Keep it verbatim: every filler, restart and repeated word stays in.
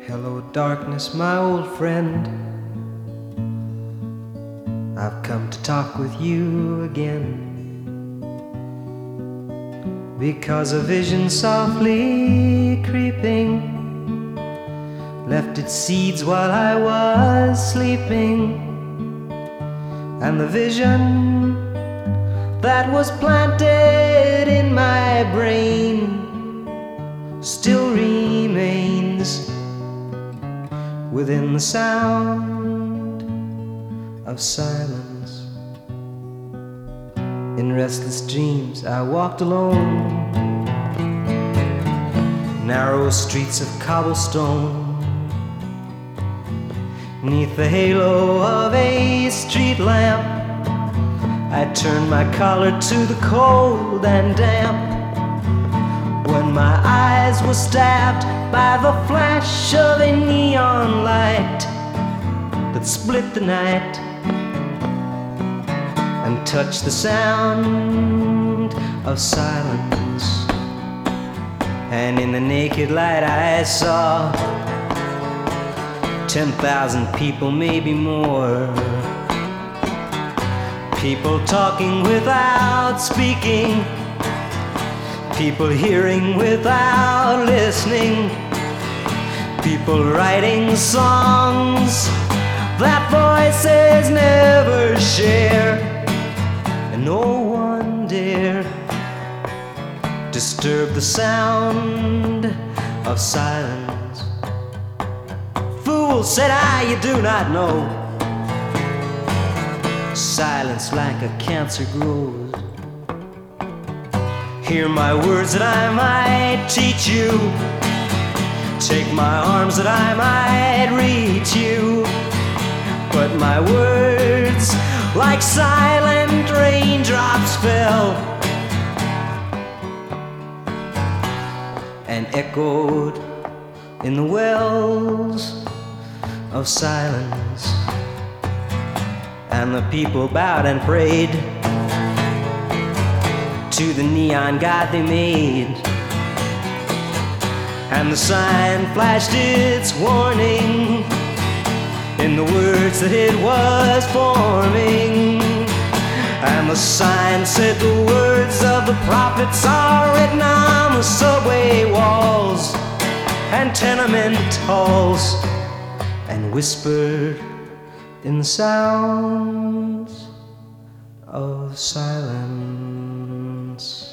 Hello darkness, my old friend. I've come to talk with you again, because a vision softly creeping left its seeds while I was sleeping, and the vision that was planted in my brain still remains within the sound of silence. In restless dreams I walked alone, narrow streets of cobblestone, 'neath the halo of a street lamp. I turned my collar to the cold and damp, when my eyes were stabbed by the flash of a neon light that split the night and touched the sound of silence. And in the naked light I saw ten thousand people, maybe more, people talking without speaking, people hearing without listening, people writing songs that voices never share, and no one dare disturb the sound of silence. Fool, said I, you do not know, silence like a cancer grows. Hear my words that I might teach you, take my arms that I might reach you, but my words like silent raindrops fell and echoed in the wells of silence. And the people bowed and prayed to the neon god they made, and the sign flashed its warning in the words that it was forming. And the sign said the words of the prophets are written on the subway walls and tenement halls, and whispered in the sounds of silence.